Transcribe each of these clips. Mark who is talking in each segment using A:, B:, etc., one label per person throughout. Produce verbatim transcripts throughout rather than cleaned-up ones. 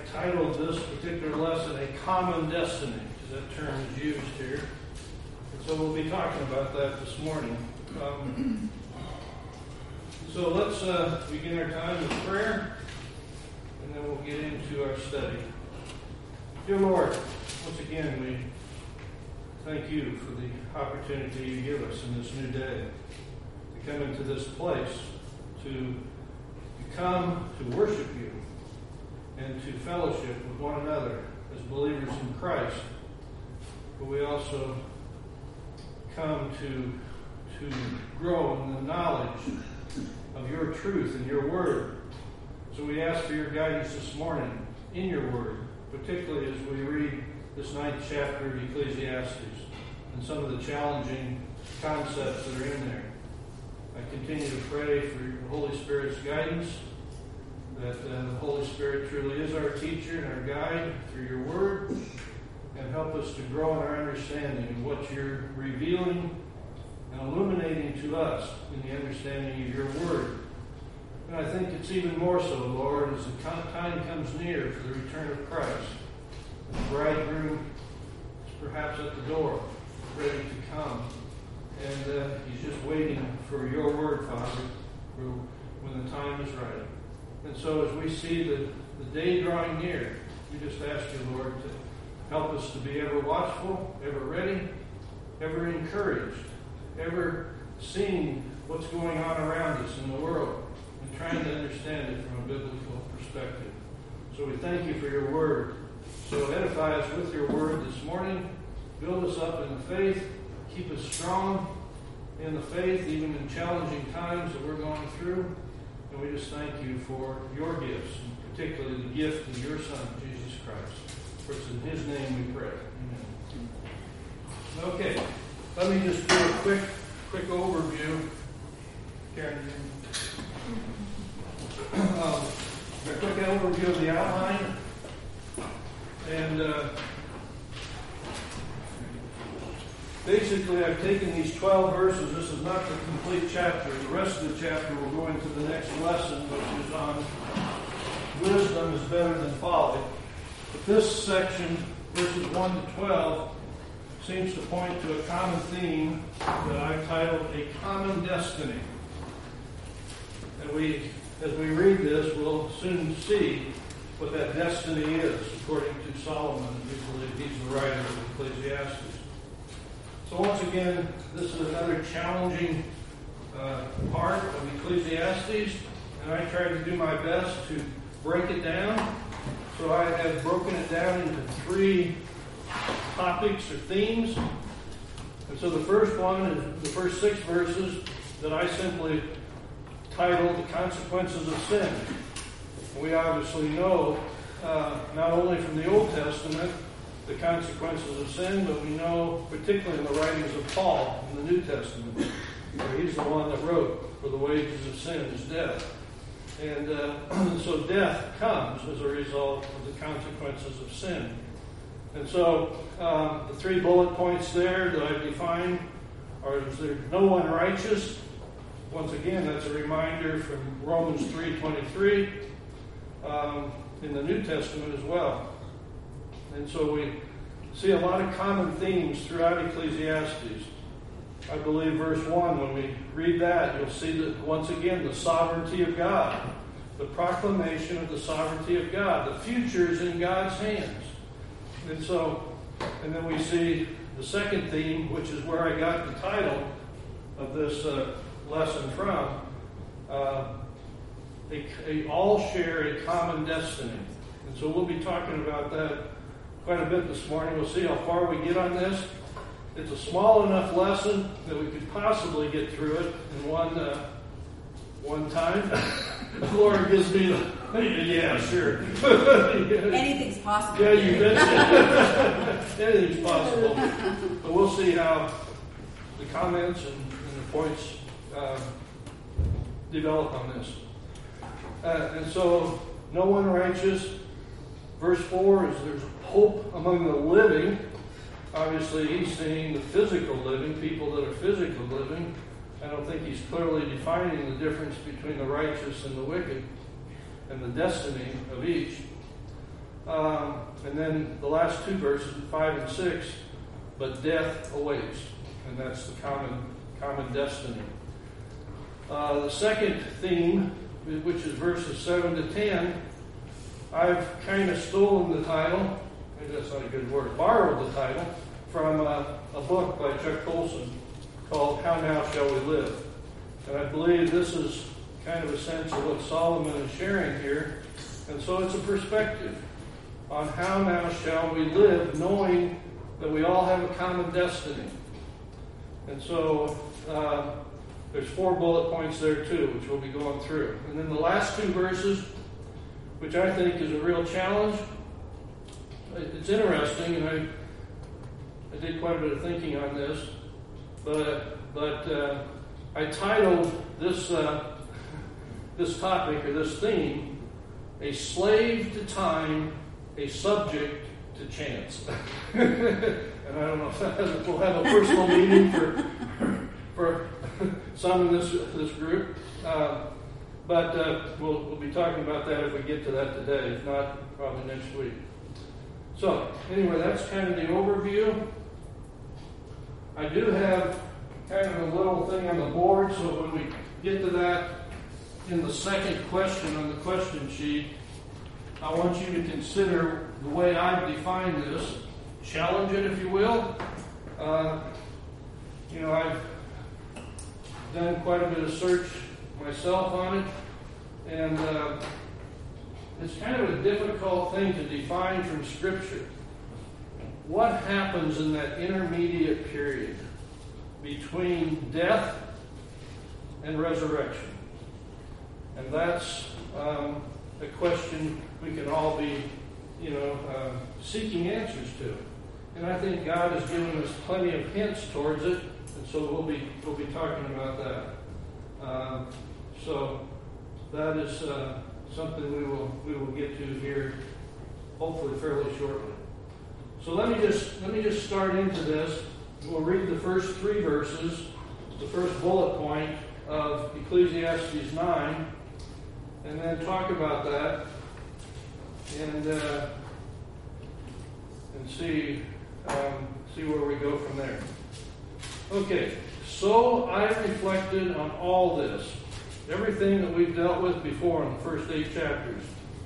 A: titled this particular lesson, A Common Destiny, because that term is used here. And so we'll be talking about that this morning. Um, so let's uh, begin our time with prayer, and then we'll get into our study. Dear Lord, once again, we thank you for the opportunity you give us in this new day to come into this place, to, to come to worship you, and to fellowship with one another as believers in Christ. But we also come to, to grow in the knowledge of your truth and your word. So we ask for your guidance this morning in your word, particularly as we read this ninth chapter of Ecclesiastes and some of the challenging concepts that are in there. I continue to pray for your Holy Spirit's guidance, that uh, the Holy Spirit truly is our teacher and our guide through your word, and help us to grow in our understanding of what you're revealing and illuminating to us in the understanding of your word. And I think it's even more so, Lord, as the time comes near for the return of Christ. The bridegroom is perhaps at the door, ready to come. And uh, he's just waiting for your word, Father, for when the time is right. And so as we see the, the day drawing near, we just ask you, Lord, to help us to be ever watchful, ever ready, ever encouraged, ever seeing what's going on around us in the world and trying to understand it from a biblical perspective. So we thank you for your word. So edify us with your word this morning. Build us up in the faith. Keep us strong in the faith, even in challenging times that we're going through. And we just thank you for your gifts, and particularly the gift of your Son, Jesus Christ. For it's in his name we pray. Amen. Okay, let me just do a quick quick overview. Karen, um, a quick overview of the outline. And uh, basically, I've taken these twelve verses. This is not the complete chapter. The rest of the chapter will go into the next lesson, which is on wisdom is better than folly. But this section, verses one to twelve, seems to point to a common theme that I've titled A Common Destiny. And we, as we read this, we'll soon see what that destiny is, according to Solomon. We believe he's the writer of Ecclesiastes. So once again, this is another challenging uh, part of Ecclesiastes, and I tried to do my best to break it down. So I have broken it down into three topics or themes. And so the first one is the first six verses that I simply titled The Consequences of Sin. We obviously know, uh, not only from the Old Testament, the consequences of sin, but we know particularly in the writings of Paul in the New Testament, where he's the one that wrote, for the wages of sin is death. And uh, so death comes as a result of the consequences of sin. And so um, the three bullet points there that I've defined are, is there no one righteous? Once again, that's a reminder from Romans three twenty-three um, in the New Testament as well. And so we see a lot of common themes throughout Ecclesiastes. I believe verse one, when we read that, you'll see that once again the sovereignty of God, the proclamation of the sovereignty of God. The future is in God's hands. And so, and then we see the second theme, which is where I got the title of this uh, lesson from. Uh, a, a, all share a common destiny. And so we'll be talking about that quite a bit this morning. We'll see how far we get on this. It's a small enough lesson that we could possibly get through it in one uh, one time. The Lord gives me the, yeah, sure.
B: Anything's possible.
A: Yeah, you bet. Anything's possible. But we'll see how the comments and, and the points uh, develop on this. Uh, and so, no one righteous. Verse four is there's hope among the living. Obviously, he's saying the physical living, people that are physically living. I don't think he's clearly defining the difference between the righteous and the wicked and the destiny of each. and then the last two verses, five and six, but death awaits, and that's the common common destiny. Uh, the second theme, which is verses seven to ten, I've kind of stolen the title, maybe that's not a good word, borrowed the title, from a, a book by Chuck Colson called How Now Shall We Live? And I believe this is kind of a sense of what Solomon is sharing here. And so it's a perspective on how now shall we live, knowing that we all have a common destiny. And so uh, there's four bullet points there too, which we'll be going through. And then the last two verses, which I think is a real challenge. It's interesting, and I I did quite a bit of thinking on this, but but uh, I titled this uh, this topic or this theme, "A Slave to Time, a Subject to Chance." And I don't know if that has, will have a personal meaning for for some in this this group, uh, but uh, we'll we'll be talking about that if we get to that today. If not, probably next week. So anyway, that's kind of the overview. I do have kind of a little thing on the board, so when we get to that in the second question on the question sheet, I want you to consider the way I've defined this. Challenge it, if you will. Uh, you know, I've done quite a bit of search myself on it, and uh, it's kind of a difficult thing to define from Scripture. What happens in that intermediate period between death and resurrection? And that's um, a question we can all be, you know, uh, seeking answers to. And I think God has given us plenty of hints towards it, and so we'll be we'll be talking about that. Um, so that is uh, something we will we will get to here, hopefully fairly shortly. So let me just let me just start into this. We'll read the first three verses, the first bullet point of Ecclesiastes nine, and then talk about that and uh, and see um, see where we go from there. Okay, so I reflected on all this, everything that we've dealt with before in the first eight chapters,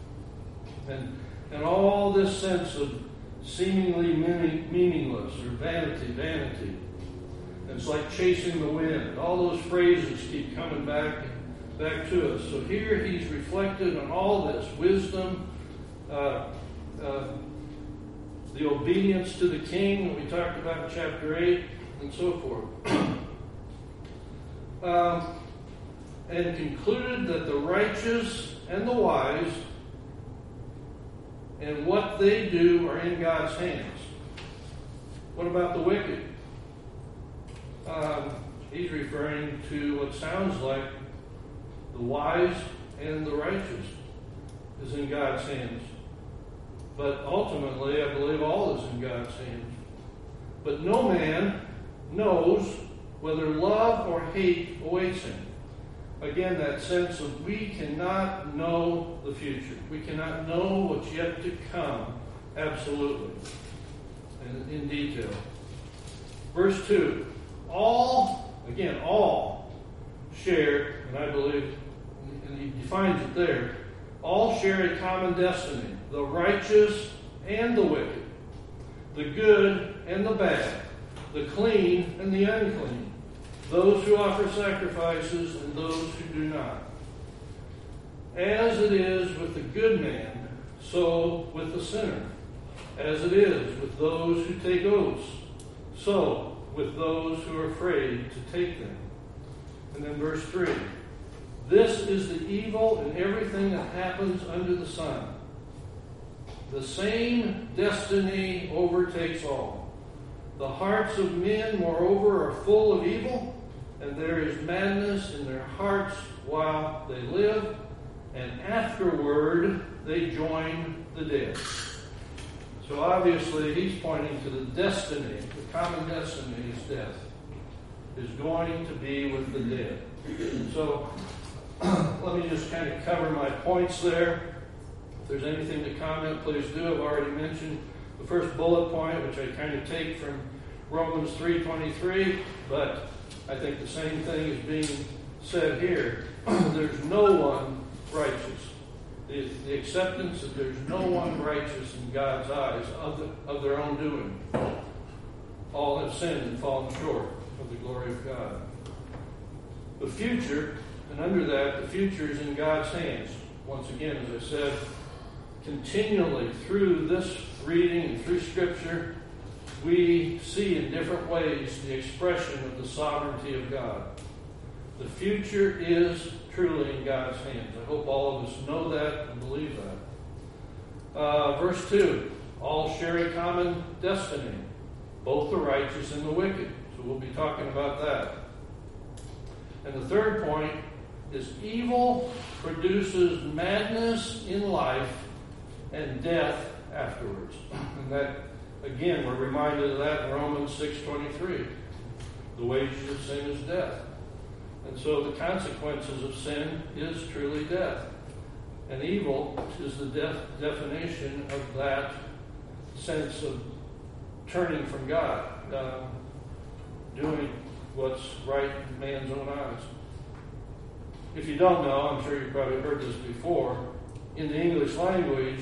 A: and and all this sense of seemingly meaning, meaningless or vanity, vanity. It's like chasing the wind. All those phrases keep coming back back to us. So here he's reflected on all this wisdom, uh, uh, the obedience to the king that we talked about in chapter eight, and so forth. um, and concluded that the righteous and the wise and what they do are in God's hands. What about the wicked? Um, he's referring to what sounds like the wise and the righteous is in God's hands. But ultimately, I believe all is in God's hands. But no man knows whether love or hate awaits him. Again, that sense of we cannot know the future. We cannot know what's yet to come absolutely and in detail. Verse two. All, again, all share, and I believe, and he defines it there, all share a common destiny. The righteous and the wicked. The good and the bad. The clean and the unclean. Those who offer sacrifices and those who do not. As it is with the good man, so with the sinner. As it is with those who take oaths, so with those who are afraid to take them. And then verse three. This is the evil in everything that happens under the sun. The same destiny overtakes all. The hearts of men, moreover, are full of evil, and there is madness in their hearts while they live, and afterward they join the dead. So obviously he's pointing to the destiny, the common destiny is death, is going to be with the dead. So let me just kind of cover my points there. If there's anything to comment, please do. I've already mentioned the first bullet point, which I kind of take from Romans three twenty-three, but I think the same thing is being said here. There's no one righteous. The, the acceptance that there's no one righteous in God's eyes of, the, of their own doing. All have sinned and fallen short of the glory of God. The future, and under that, the future is in God's hands. Once again, as I said, continually through this reading and through Scripture, we see in different ways the expression of the sovereignty of God. The future is truly in God's hands. I hope all of us know that and believe that. Uh, verse two, all share a common destiny, both the righteous and the wicked. So we'll be talking about that. And the third point is evil produces madness in life and death afterwards. And that, again, we're reminded of that in Romans six twenty-three. The wages of sin is death. And so the consequences of sin is truly death. And evil is the def- definition of that sense of turning from God, um, doing what's right in man's own eyes. If you don't know, I'm sure you've probably heard this before, in the English language,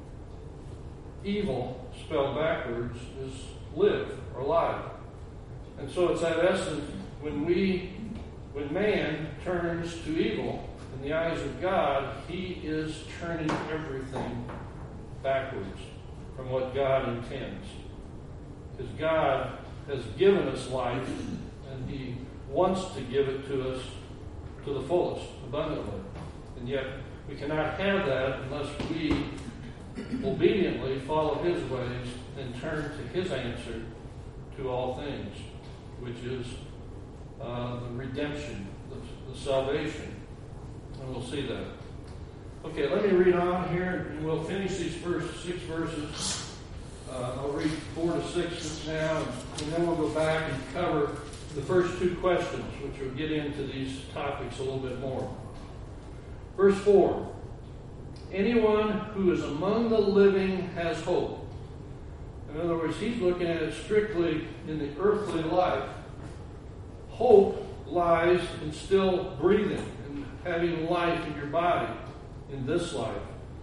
A: evil, spelled backwards, is live or live. And so it's that essence, when we, when man turns to evil in the eyes of God, he is turning everything backwards from what God intends. Because God has given us life, and he wants to give it to us to the fullest, abundantly. And yet, we cannot have that unless we obediently follow his ways and turn to his answer to all things, which is uh, the redemption, the, the salvation. And we'll see that. Okay, let me read on here, and we'll finish these first six verses. Uh, I'll read four to six now, and then we'll go back and cover the first two questions, which will get into these topics a little bit more. Verse four. Anyone who is among the living has hope. In other words, he's looking at it strictly in the earthly life. Hope lies in still breathing and having life in your body in this life.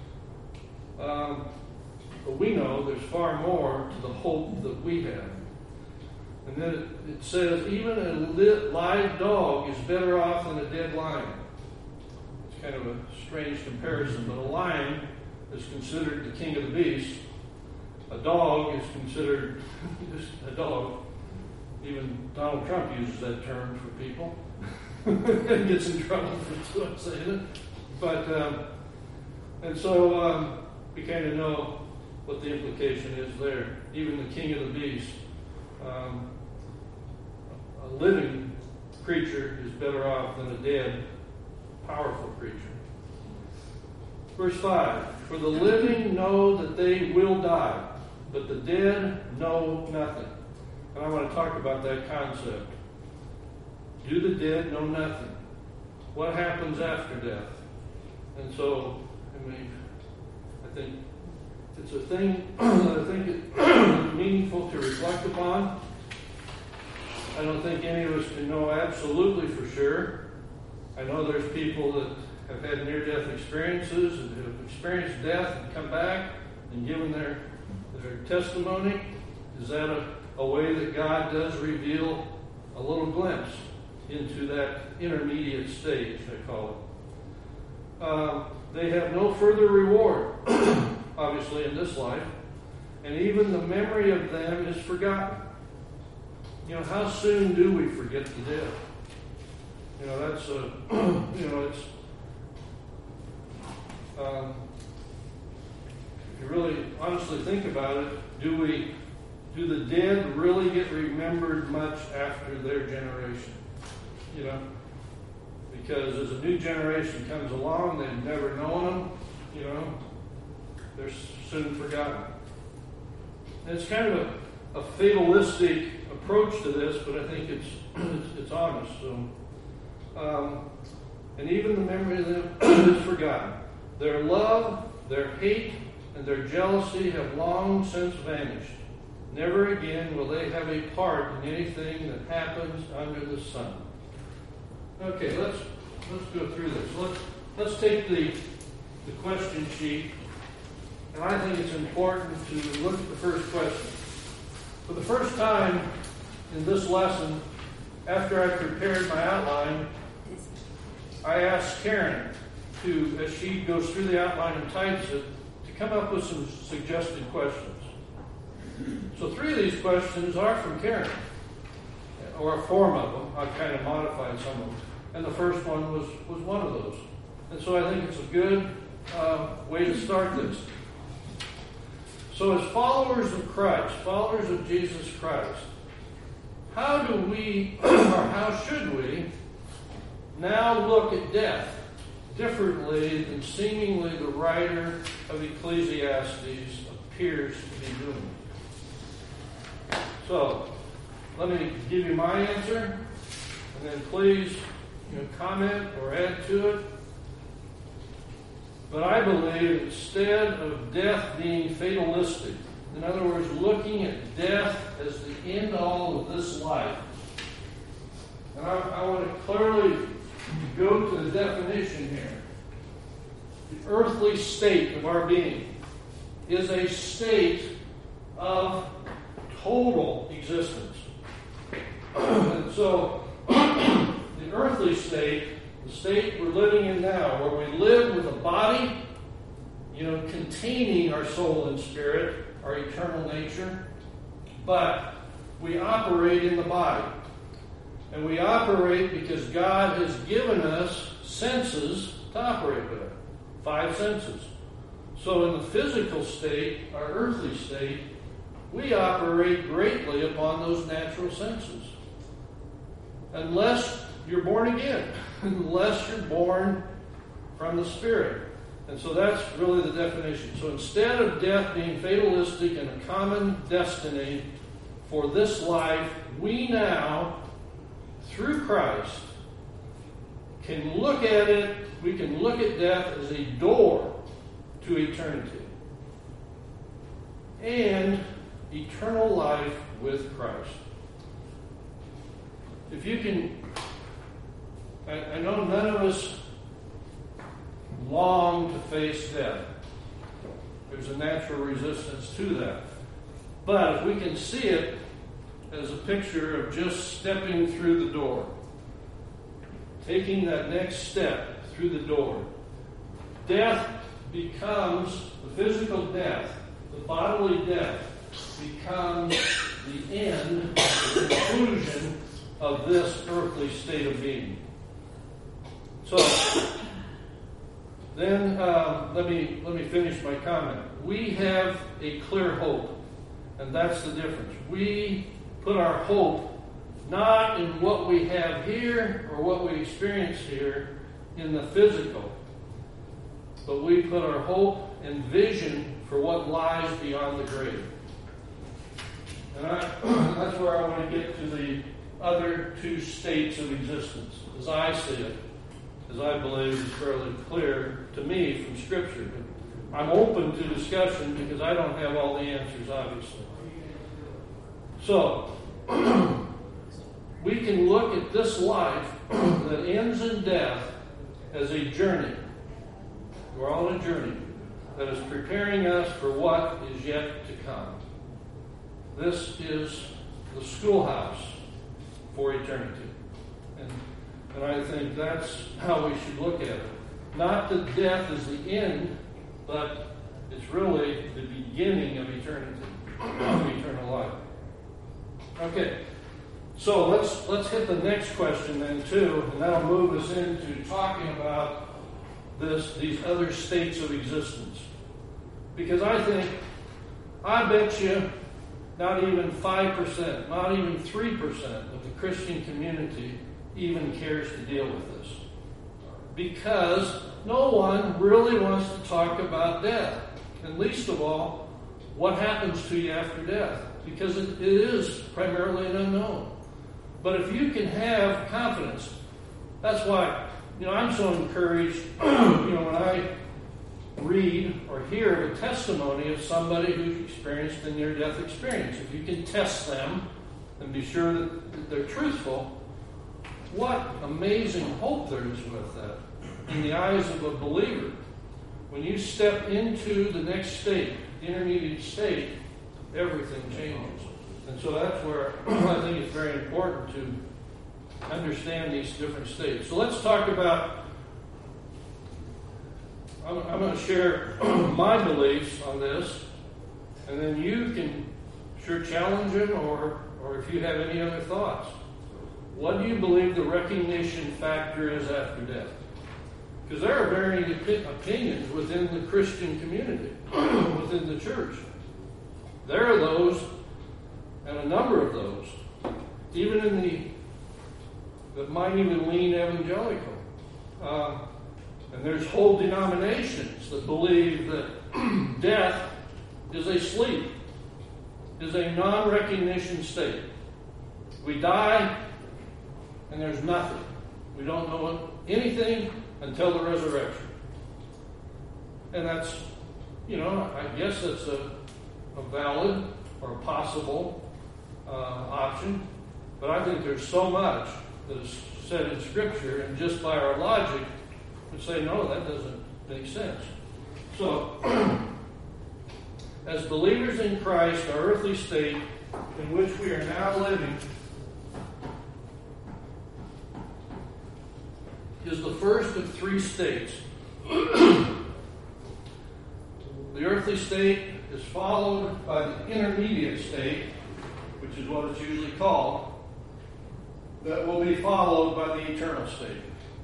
A: Um, but we know there's far more to the hope that we have. And then it, it says, even a lit, live dog is better off than a dead lion. It's kind of a strange comparison, but a lion is considered the king of the beasts. A dog is considered just a dog. Even Donald Trump uses that term for people. And gets in trouble for saying it. But, um, and so um, we kind of know what the implication is there. Even the king of the beasts. Um, a living creature is better off than a dead, powerful creature. Verse five, for the living know that they will die, but the dead know nothing. And I want to talk about that concept. Do the dead know nothing? What happens after death? And so, I mean, I think it's a thing that I think is meaningful to reflect upon. I don't think any of us can know absolutely for sure. I know there's people that have had near-death experiences and have experienced death and come back and given their, their testimony. Is that a, a way that God does reveal a little glimpse into that intermediate stage, I call it? Um, they have no further reward, obviously, in this life, and even the memory of them is forgotten. You know, how soon do we forget the dead? You know, that's a, you know, it's, um, if you really honestly think about it, do we, do the dead really get remembered much after their generation? You know, because as a new generation comes along, they've never known them, you know, they're soon forgotten. And it's kind of a, a fatalistic approach to this, but I think it's it's, it's honest. So, um, and even the memory of them is forgotten. Their love Their hate and their jealousy have long since vanished. Never again will they have a part in anything that happens under the sun. Okay, let's let's go through this. Let's let's take the the question sheet, and I think it's important to look at the first question. For the first time in this lesson, after I prepared my outline, I asked Karen to, as she goes through the outline and types it, to come up with some suggested questions. So three of these questions are from Karen, or a form of them. I kind of modified some of them. And the first one was, was one of those. And so I think it's a good uh, way to start this. So as followers of Christ, followers of Jesus Christ, how do we, or how should we, now look at death differently than seemingly the writer of Ecclesiastes appears to be doing? So, let me give you my answer, and then please, you know, comment or add to it. But I believe instead of death being fatalistic, in other words, looking at death as the end all of this life, and I, I want to clearly go to the definition here. The earthly state of our being is a state of total existence. And so, the earthly state, the state we're living in now, where we live with a body, you know, containing our soul and spirit, our eternal nature, but we operate in the body. And we operate because God has given us senses to operate with. Five senses. So in the physical state, our earthly state, we operate greatly upon those natural senses. Unless you're born again. Unless you're born from the Spirit. And so that's really the definition. So instead of death being fatalistic and a common destiny for this life, we now, through Christ, can look at it, we can look at death as a door to eternity. And eternal life with Christ. If you can, I, I know none of us long to face death. There's a natural resistance to that. But if we can see it as a picture of just stepping through the door, taking that next step through the door, death becomes, the physical death, the bodily death, becomes the end, the conclusion of this earthly state of being. So, then um, let me let me finish my comment. We have a clear hope, and that's the difference. We put our hope not in what we have here or what we experience here in the physical, but we put our hope and vision for what lies beyond the grave. And I, that's where I want to get to the other two states of existence, as I see it, as I believe is fairly clear to me from Scripture. But I'm open to discussion because I don't have all the answers, obviously. So, we can look at this life that ends in death as a journey. We're on a journey that is preparing us for what is yet to come. This is the schoolhouse for eternity. And, and I think that's how we should look at it. Not that death is the end, but it's really the beginning of eternity, of eternal life. Okay, so let's let's hit the next question then too, and that'll move us into talking about this these other states of existence. Because I think, I bet you, not even five percent, not even three percent of the Christian community even cares to deal with this. Because no one really wants to talk about death. And least of all, what happens to you after death. Because it, it is primarily an unknown. But if you can have confidence, that's why, you know, I'm so encouraged, you know, when I read or hear of a testimony of somebody who's experienced a near-death experience. If you can test them and be sure that they're truthful, what amazing hope there is with that in the eyes of a believer. When you step into the next state, the intermediate state, everything changes. And so that's where I think it's very important to understand these different states. So let's talk about, I'm, I'm going to share my beliefs on this, and then you can sure challenge them, or, or if you have any other thoughts. What do you believe the recognition factor is after death? Because there are varying opi- opinions within the Christian community, within the church. There are those, and a number of those, even in the, that might even lean evangelical. Uh, and there's whole denominations that believe that death is a sleep, is a non-recognition state. We die, and there's nothing. We don't know anything until the resurrection. And that's, you know, I guess that's a, a valid or a possible uh, option. But I think there's so much that is said in Scripture, and just by our logic, would say, no, that doesn't make sense. So, as believers in Christ, our earthly state in which we are now living is the first of three states. The earthly state is followed by the intermediate state, which is what it's usually called, that will be followed by the eternal state.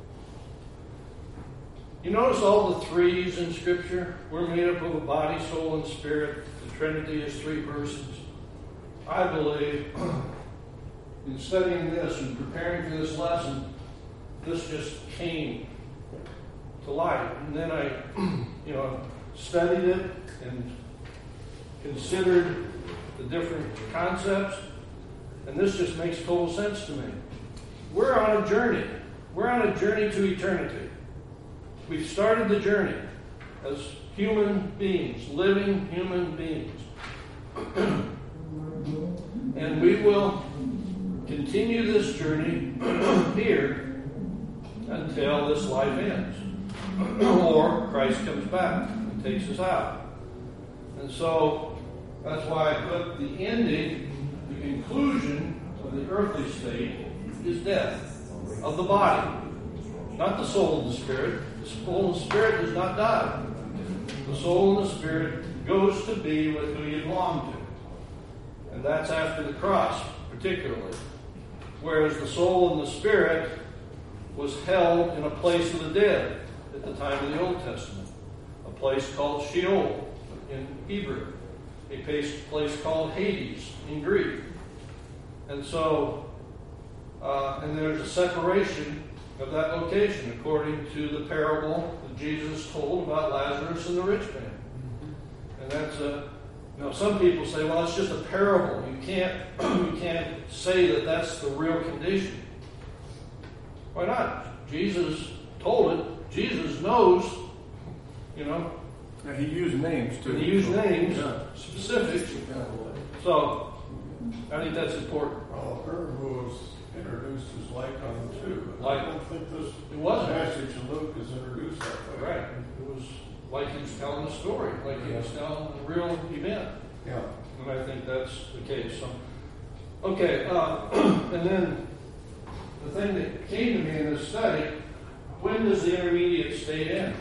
A: You notice all the threes in Scripture? We're made up of a body, soul, and spirit. The Trinity is three persons. I believe, in studying this and preparing for this lesson, this just came to light. And then I, you know, studied it and considered the different concepts, and this just makes total sense to me. We're on a journey. We're on a journey to eternity. We've started the journey as human beings, living human beings. And we will continue this journey here until this life ends, or Christ comes back and takes us out. And so that's why I put the ending, the conclusion of the earthly state is death of the body, not the soul and the spirit. The soul and the spirit does not die. The soul and the spirit goes to be with who you belong to, and that's after the cross, particularly. Whereas the soul and the spirit was held in a place of the dead at the time of the Old Testament, a place called Sheol in Hebrew, a place, place called Hades in Greek. And so, uh, and there's a separation of that location according to the parable that Jesus told about Lazarus and the rich man. And that's a, you know, some people say, well, it's just a parable. You can't, you can't say that that's the real condition. Why not? Jesus told it. Jesus knows, you know.
C: Yeah, he used names too.
A: He used names,
C: yeah.
A: specifics. So, I think that's important.
C: Well, her who was introduced as Lycon too.
A: Like,
C: I don't think this
A: it wasn't.
C: passage in Luke is introduced that way.
A: Right. It was like he was telling a story, like he was telling a real event.
C: Yeah.
A: And I think that's the case. So, okay, uh, and then the thing that came to me in this study, when does the intermediate state end?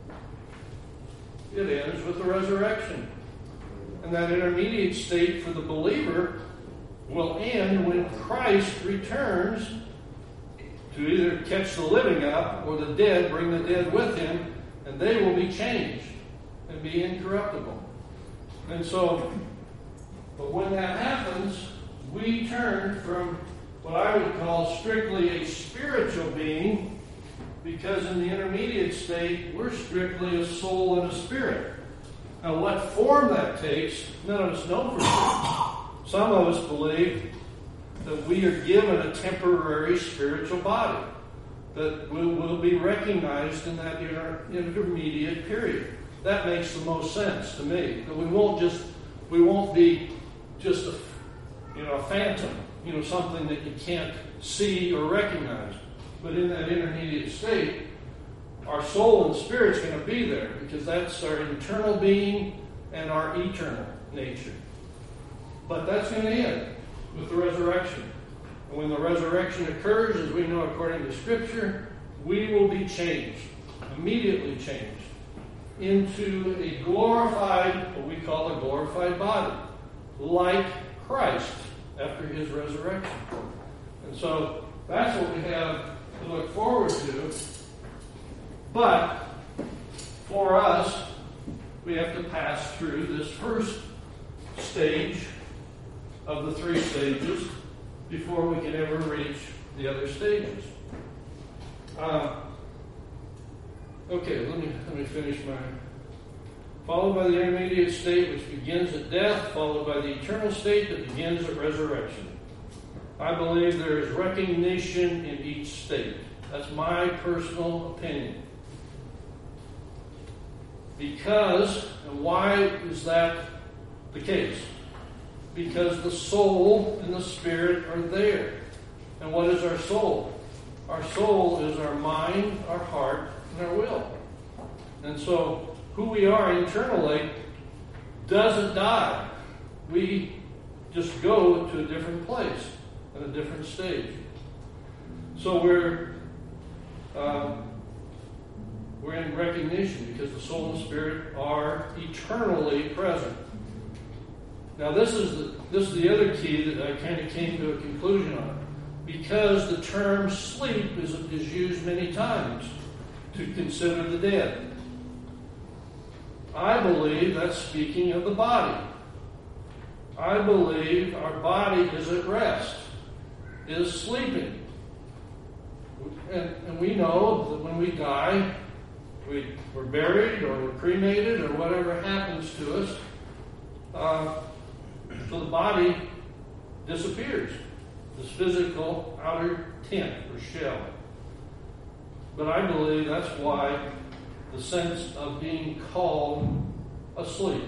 A: It ends with the resurrection. And that intermediate state for the believer will end when Christ returns to either catch the living up or the dead, bring the dead with him, and they will be changed and be incorruptible. And so, but when that happens, we turn from what I would call strictly a spiritual being, because in the intermediate state, we're strictly a soul and a spirit. Now, what form that takes, none of us know for sure. Some of us believe that we are given a temporary spiritual body that will, will be recognized in that inter, intermediate period. that makes the most sense to me. That we won't just, we won't be just a, you know, a phantom, you know, something that you can't see or recognize. But in that intermediate state, our soul and spirit's going to be there because that's our internal being and our eternal nature. But that's going to end with the resurrection. And when the resurrection occurs, as we know according to Scripture, we will be changed, immediately changed, into a glorified, what we call a glorified body, like Christ after his resurrection. And so that's what we have to look forward to. But for us, we have to pass through this first stage of the three stages before we can ever reach the other stages. Uh, okay, let me let me finish my. Followed by the intermediate state, which begins at death, followed by the eternal state that begins at resurrection. I believe there is recognition in each state. That's my personal opinion. Because, and why is that the case? Because the soul and the spirit are there. And what is our soul? Our soul is our mind, our heart, and our will. And so, who we are internally doesn't die. We just go to a different place, at a different stage. So we're um, we're in recognition because the soul and spirit are eternally present. Now this is the this is the other key that I kind of came to a conclusion on. Because the term sleep is, is used many times to consider the dead. I believe that's speaking of the body. I believe our body is at rest, is sleeping. And, and we know that when we die, we, we're buried or we're cremated or whatever happens to us, uh, so the body disappears. This physical outer tent or shell. But I believe that's why the sense of being called asleep,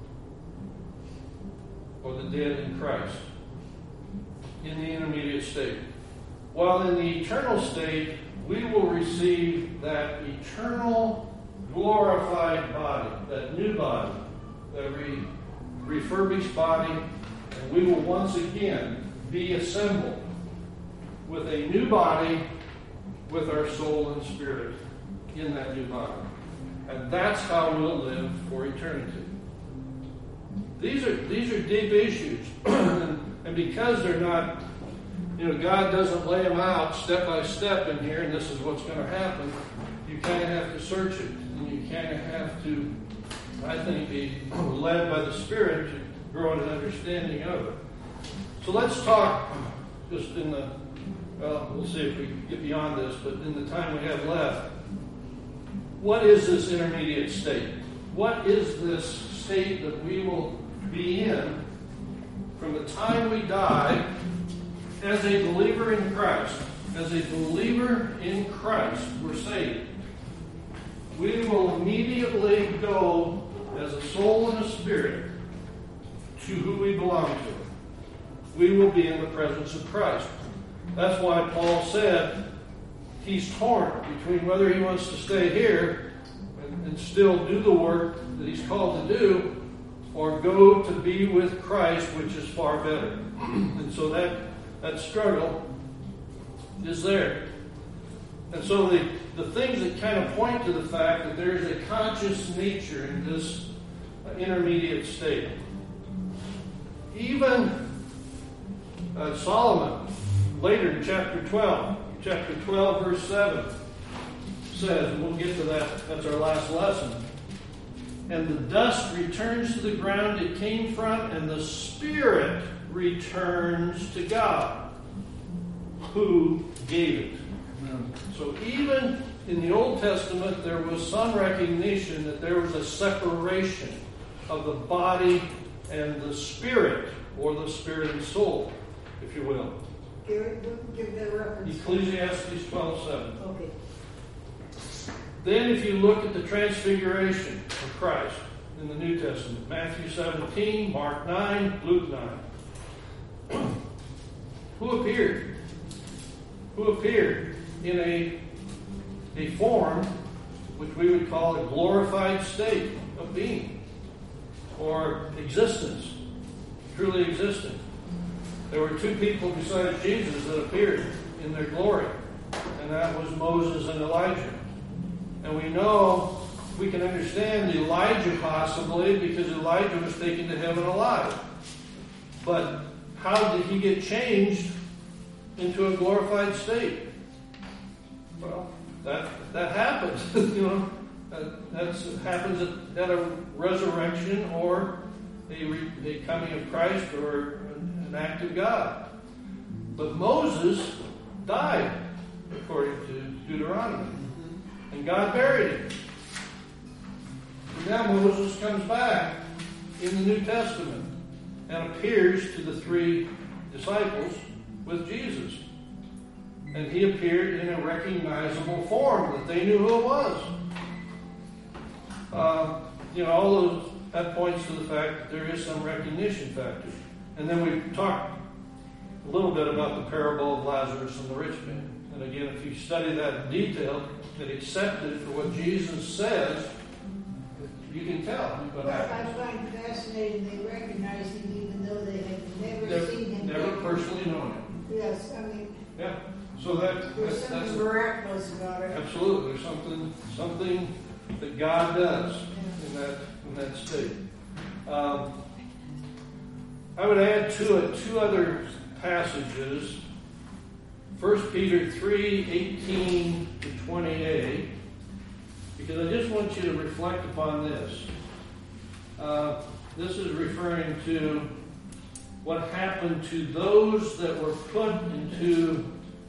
A: or the dead in Christ, in the intermediate state. While in the eternal state, we will receive that eternal glorified body, that new body, that re- refurbished body, and we will once again be assembled with a new body, with our soul and spirit in that new body. And that's how we'll live for eternity. These are these are deep issues. and, and because they're not, you know, God doesn't lay them out step by step in here, and this is what's going to happen, you kind of have to search it. And you kind of have to, I think, be led by the Spirit to grow an understanding of it. So let's talk just in the, well, we'll see if we get beyond this, but in the time we have left, what is this intermediate state? What is this state that we will be in from the time we die as a believer in Christ? As a believer in Christ, we're saved. We will immediately go as a soul and a spirit to who we belong to. We will be in the presence of Christ. That's why Paul said he's torn between whether he wants to stay here and, and still do the work that he's called to do, or go to be with Christ, which is far better. And so that, that struggle is there. And so the, the things that kind of point to the fact that there is a conscious nature in this uh, intermediate state. Even uh, Solomon, later in chapter twelve, chapter twelve, verse seven, says, and we'll get to that, that's our last lesson, and the dust returns to the ground it came from, and the spirit returns to God, who gave it. So even in the Old Testament, there was some recognition that there was a separation of the body and the spirit, or the spirit and soul, if you will.
D: Gary, give that reference.
A: Ecclesiastes twelve seven.
D: Okay.
A: Then if you look at the transfiguration of Christ in the New Testament, Matthew seventeen, Mark nine, Luke nine. Who appeared? Who appeared in a, a form which we would call a glorified state of being or existence, truly existent. There were two people besides Jesus that appeared in their glory, and that was Moses and Elijah. And we know, we can understand Elijah possibly because Elijah was taken to heaven alive. But how did he get changed into a glorified state? Well, that that happens. you know, that that's, happens at, at a resurrection or a, re, a coming of Christ or an, an act of God. But Moses died, according to Deuteronomy. And God buried him. And now Moses comes back in the New Testament and appears to the three disciples with Jesus. And he appeared in a recognizable form that they knew who it was. Uh, you know, all those, that points to the fact that there is some recognition factor. And then we talked a little bit about the parable of Lazarus and the rich man. And again, if you study that in detail, and accept it for what Jesus says, you can tell.
D: But I find it fascinating they recognize him even though they have never,
A: Never,
D: seen him.
A: never personally known him.
D: Yes, I mean,
A: Yeah. So that,
D: there's
A: that's,
D: something
A: that's
D: miraculous about it.
A: absolutely there's something something that God does
D: Yeah.
A: in that in that state. Um, I would add to it two other passages. First Peter three, eighteen to twenty a, because I just want you to reflect upon this. Uh, this is referring to what happened to those that were put into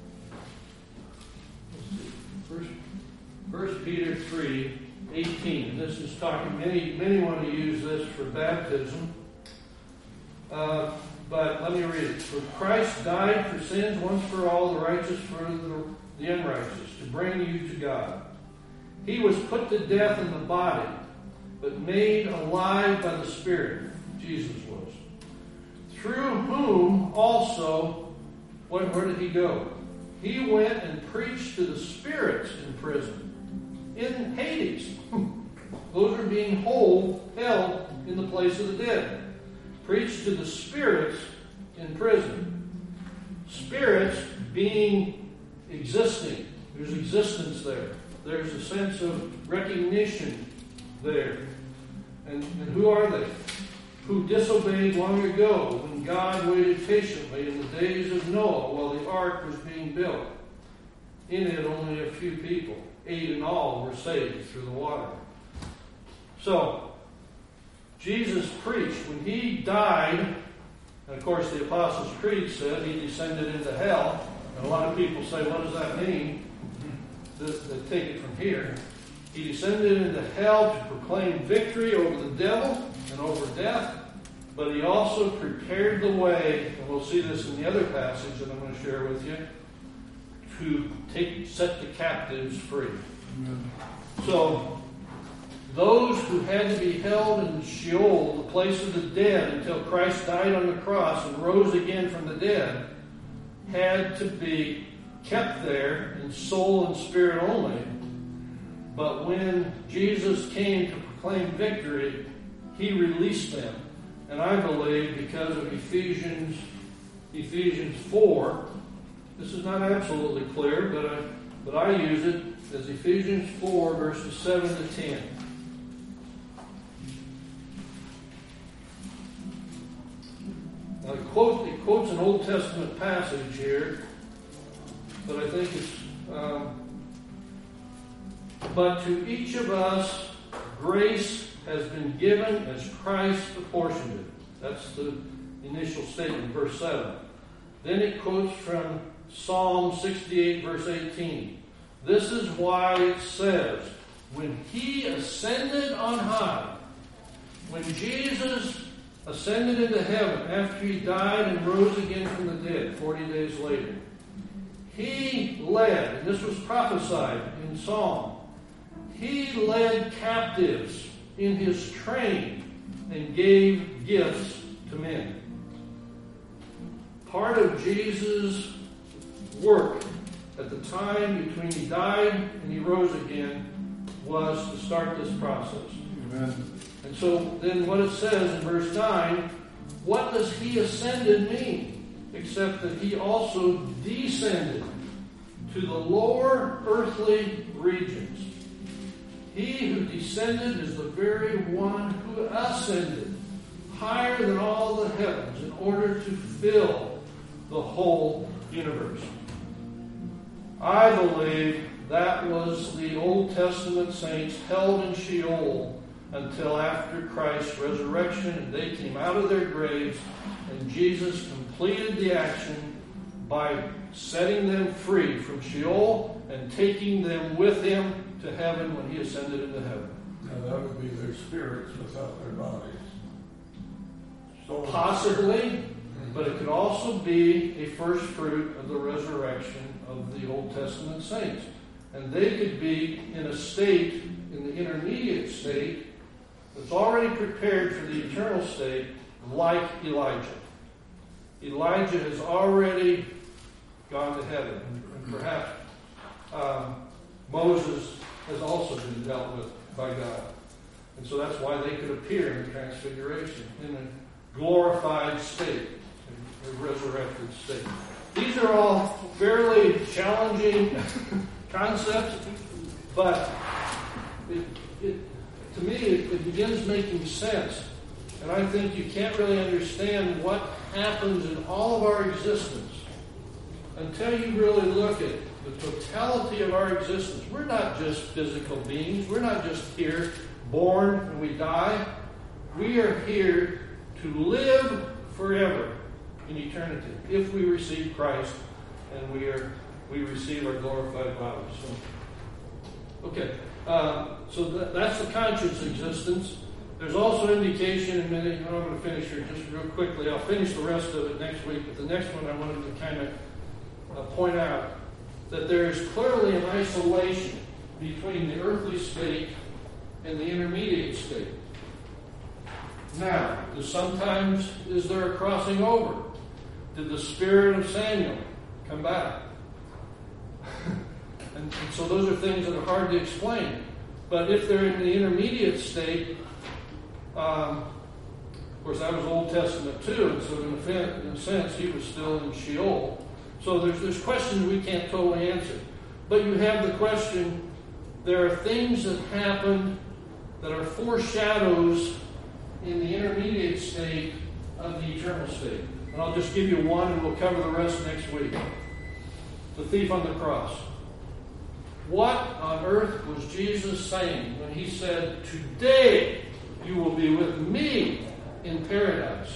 A: First, First Peter three, eighteen. And this is talking, many, many want to use this for baptism. Uh, But let me read it. For Christ died for sins once for all, the righteous for the, the unrighteous, to bring you to God. He was put to death in the body, but made alive by the Spirit. Jesus was. Through whom also, where, where did he go? He went and preached to the spirits in prison, in Hades. Those are being hold, held in the place of the dead. Preached to the spirits in prison. Spirits being existing. There's existence there. There's a sense of recognition there. And, and who are they? Who disobeyed long ago when God waited patiently in the days of Noah while the ark was being built. In it only a few people, eight in all, were saved through the water. So, Jesus preached. When he died, and of course the Apostles' Creed said he descended into hell. And a lot of people say, what does that mean? They, they take it from here. He descended into hell to proclaim victory over the devil and over death. But he also prepared the way, and we'll see this in the other passage that I'm going to share with you, to take set the captives free. Amen. So, those who had to be held in Sheol, the place of the dead, until Christ died on the cross and rose again from the dead, had to be kept there in soul and spirit only. But when Jesus came to proclaim victory, he released them. And I believe because of Ephesians, Ephesians four, this is not absolutely clear, but I, but I use it as Ephesians four, verses seven to ten. Now, it, quote, it quotes an Old Testament passage here, but I think it's, um, but to each of us grace has been given as Christ apportioned it. That's the initial statement, verse seven. Then it quotes from Psalm sixty-eight, verse eighteen. This is why it says, when he ascended on high, when Jesus ascended into heaven after he died and rose again from the dead forty days later, he led, and this was prophesied in Psalm, He led captives in his train and gave gifts to men. Part of Jesus' work at the time between he died and he rose again was to start this process.
C: Amen.
A: And so then what it says in verse nine, what does he ascended mean? Except that he also descended to the lower earthly regions. He who descended is the very one who ascended higher than all the heavens in order to fill the whole universe. I believe that was the Old Testament saints held in Sheol until after Christ's resurrection, and they came out of their graves, and Jesus completed the action by setting them free from Sheol and taking them with him to heaven when he ascended into heaven.
C: Now that would be their spirits without their bodies. So
A: Possibly, but it could also be a first fruit of the resurrection of the Old Testament saints. And they could be in a state, in the intermediate state, that's already prepared for the eternal state, like Elijah. Elijah has already gone to heaven. And perhaps um, Moses has also been dealt with by God. And so that's why they could appear in the Transfiguration, in a glorified state, a resurrected state. These are all fairly challenging concepts, but it, it, to me it, it begins making sense. And I think you can't really understand what happens in all of our existence until you really look at the totality of our existence. We're not just physical beings. We're not just here, born and we die. We are here to live forever in eternity if we receive Christ and we are we receive our glorified bodies. So, okay, uh, so that, that's the conscious existence. There's also indication in many. I'm going to finish here just real quickly. I'll finish the rest of it next week, but the next one I wanted to kind of uh, point out that there is clearly an isolation between the earthly state and the intermediate state. Now, does sometimes is there a crossing over? Did the spirit of Samuel come back? and, and so those are things that are hard to explain. But if they're in the intermediate state, um, of course that was Old Testament too, and so in a, in a sense he was still in Sheol. So there's, there's questions we can't totally answer. But you have the question, there are things that happen that are foreshadows in the intermediate state of the eternal state. And I'll just give you one and we'll cover the rest next week. The thief on the cross. What on earth was Jesus saying when he said, "Today you will be with me in paradise"?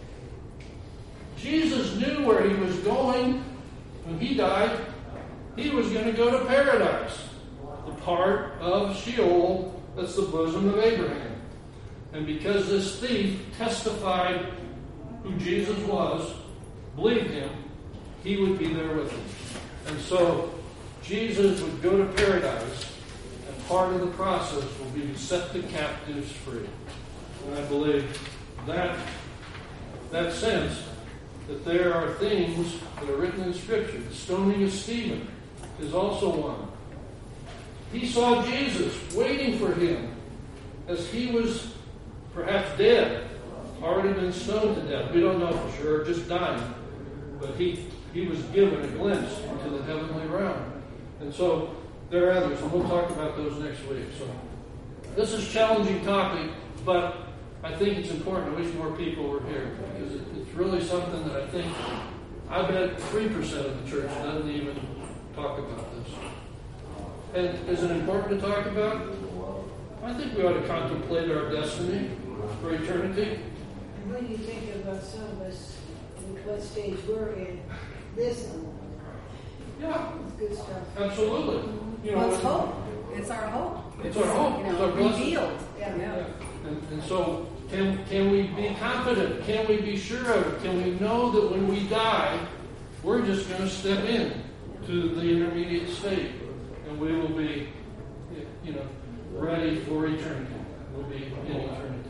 A: Jesus knew where he was going when he died. He was going to go to paradise, the part of Sheol that's the bosom of Abraham. And because this thief testified who Jesus was, believed him, he would be there with him. And so Jesus would go to paradise, and part of the process will be to set the captives free. And I believe that that sense that there are things that are written in Scripture. The stoning of Stephen is also one. He saw Jesus waiting for him as he was perhaps dead, already been stoned to death. We don't know for sure, just dying. But he, he was given a glimpse into the heavenly realm. And so there are others, and we'll talk about those next week. So this is a challenging topic, but I think it's important. I wish more people were here because it, it's really something that I think, I bet three percent of the church doesn't even talk about this. And is it important to talk about? I think we ought to contemplate our destiny for eternity.
D: And when you think about some of us, and what stage we're in, this
A: Yeah,
D: is good stuff.
A: absolutely. You know,
B: Well, it's hope. It's our hope.
A: It's our hope.
B: You
A: It's
B: know,
A: our blessing.
B: revealed.
D: Yeah.
B: Yeah.
A: And, and so, can can we be confident? Can we be sure of it? Can we know that when we die, we're just going to step in to the intermediate state, and we will be, you know, ready for eternity. We'll be in eternity.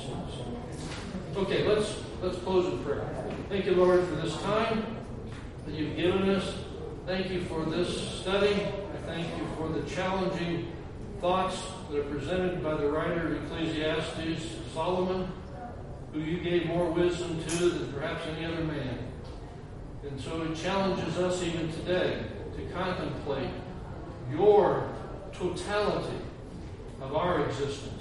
A: Okay, let's let's close in prayer. Thank you, Lord, for this time that you've given us. Thank you for this study. I thank you for the challenging thoughts that are presented by the writer of Ecclesiastes, Solomon, who you gave more wisdom to than perhaps any other man. And so it challenges us even today to contemplate your totality of our existence.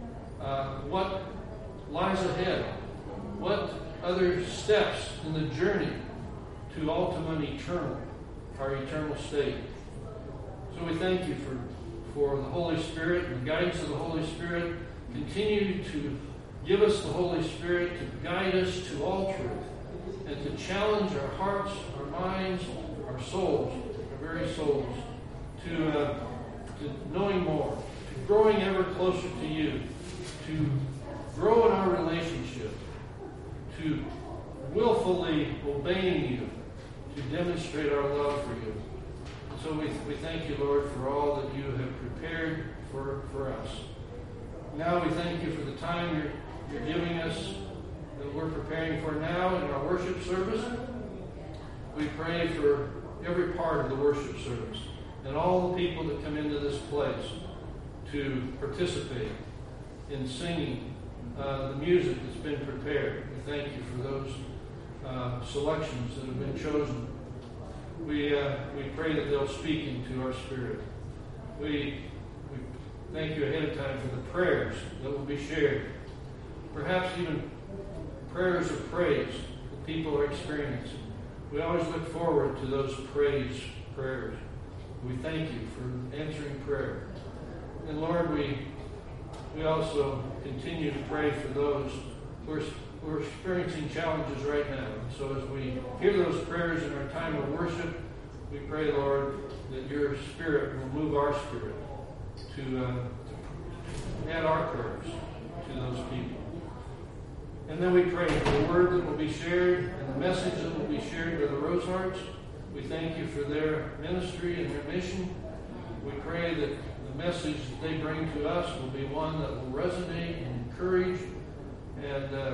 A: Uh, what lies ahead? What other steps in the journey to ultimate eternal, our eternal state? So we thank you for, for the Holy Spirit and the guidance of the Holy Spirit. Continue to give us the Holy Spirit to guide us to all truth and to challenge our hearts, our minds, our souls, our very souls, to, uh, to knowing more, to growing ever closer to you, to grow in our relationship, to willfully obeying you, to demonstrate our love for you. And so we, we thank you, Lord, for all that you have prepared for, for us. Now we thank you for the time you're, you're giving us, that we're preparing for now in our worship service. We pray for every part of the worship service and all the people that come into this place to participate in singing uh, the music that's been prepared. We thank you for those uh, selections that have been chosen. We uh, we pray that they'll speak into our spirit. We, we thank you ahead of time for the prayers that will be shared. Perhaps even prayers of praise that people are experiencing. We always look forward to those praise prayers. We thank you for answering prayer. And Lord, we we also continue to pray for those who are, who are experiencing challenges right now. So as we hear those prayers in our time of worship, we pray, Lord, that your Spirit will move our spirit to, uh, to add our prayers to those people. And then we pray for the word that will be shared and the message that will be shared by the Rosehearts. We thank you for their ministry and their mission. We pray that the message that they bring to us will be one that will resonate and encourage and uh,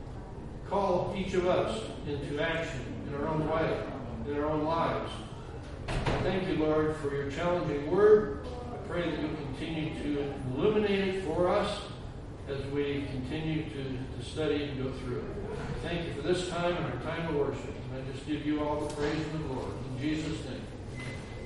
A: call each of us into action in our own way, in our own lives. Thank you, Lord, for your challenging word. I pray that you'll continue to illuminate it for us as we continue to, to study and go through it. Thank you for this time and our time of worship. And I just give you all the praise and the glory. In Jesus' name.